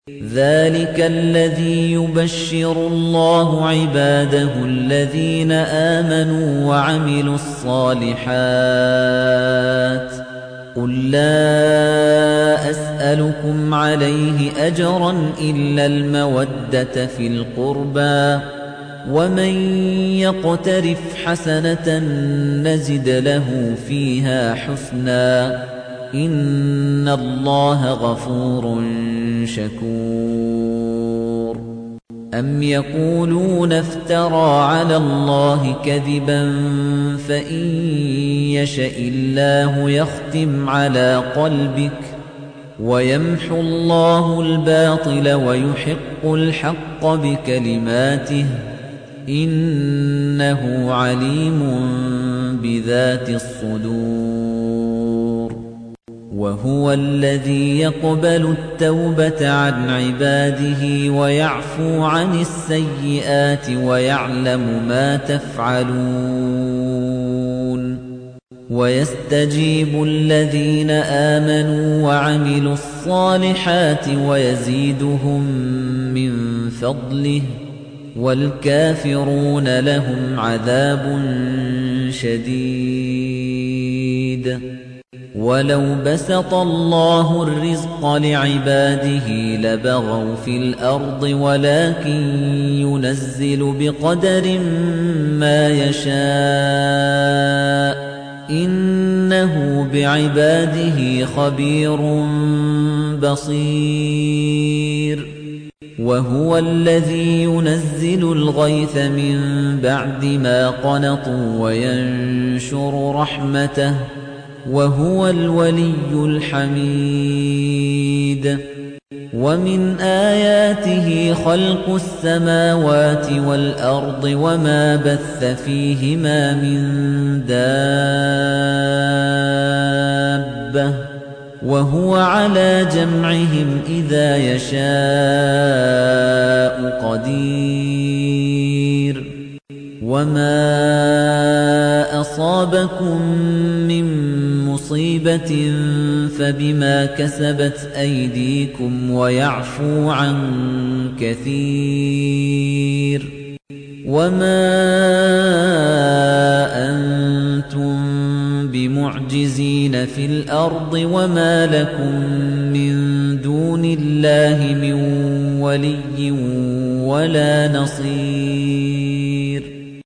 ذَلِكَ الَّذِي يُبَشِّرُ اللَّهُ عِبَادَهُ الَّذِينَ آمَنُوا وَعَمِلُوا الصَّالِحَاتِ قُل لَّا أَسْأَلُكُمْ عَلَيْهِ أَجْرًا إِلَّا الْمَوَدَّةَ فِي الْقُرْبَى وَمَن يَقْتَرِفْ حَسَنَةً نَّزِدْ لَهُ فِيهَا حُسْنًا إِنَّ اللَّهَ غَفُورٌ شَكُورٌ أَمْ يَقُولُونَ افْتَرَىٰ عَلَى اللَّهِ كَذِبًا فَإِن يَشَإِ اللَّهُ يَخْتِمْ عَلَىٰ قَلْبِكَ وَيَمْحُ اللَّهُ الْبَاطِلَ وَيُحِقُّ الْحَقَّ بِكَلِمَاتِهِ إِنَّهُ عَلِيمٌ بِذَاتِ الصُّدُورِ وَهُوَ الَّذِي يَقْبَلُ التَّوْبَةَ عَنْ عِبَادِهِ وَيَعْفُو عَنِ السَّيِّئَاتِ وَيَعْلَمُ مَا تَفْعَلُونَ وَيَسْتَجِيبُ الَّذِينَ آمَنُوا وَعَمِلُوا الصَّالِحَاتِ وَيَزِيدُهُم مِّن فَضْلِهِ وَالْكَافِرُونَ لَهُمْ عَذَابٌ شَدِيدٌ وَلَوْ بَسَطَ اللَّهُ الرِّزْقَ لِعِبَادِهِ لَبَغَوْا فِي الْأَرْضِ وَلَكِن يُنَزِّلُ بِقَدَرٍ مَّا يَشَاءُ إِنَّهُ بِعِبَادِهِ خَبِيرٌ بَصِيرٌ وَهُوَ الَّذِي يُنَزِّلُ الْغَيْثَ مِن بَعْدِ مَا قَنَطُوا وَيَنشُرُ رَحْمَتَهُ وَهُوَ الْوَلِيُّ الْحَمِيدُ وَمِنْ آيَاتِهِ خَلْقُ السَّمَاوَاتِ وَالْأَرْضِ وَمَا بَثَّ فِيهِمَا مِن دَابَّةٍ وَهُوَ عَلَى جَمْعِهِمْ إِذَا يَشَاءُ قَدِيرٌ وَمَا أَصَابَكُم مِّن مُّصِيبَةٍ فَبِمَا كَسَبَتْ أَيْدِيكُمْ وَيَعْفُو عَن كَثِيرٍ وَمَا أَنتُم بِمُعْجِزِينَ فِي الْأَرْضِ وَمَا لَكُم مِّن دُونِ اللَّهِ مِن وَلِيٍّ وَلَا نَصِيرٍ